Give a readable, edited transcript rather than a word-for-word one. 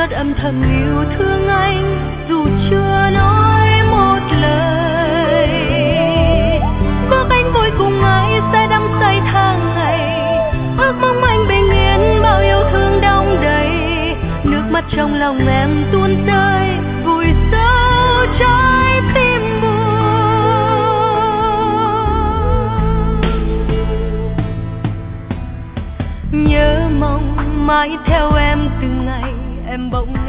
rất âm thầm yêu thương anh dù chưa nói một lời. Bước anh vui cùng ai sẽ đắm say tháng ngày, ước mong anh bình yên bao yêu thương đong đầy. Nước mắt trong lòng em tuôn rơi vùi sâu trái tim buồn. Nhớ mong mãi theo em từng ngày, em bỗng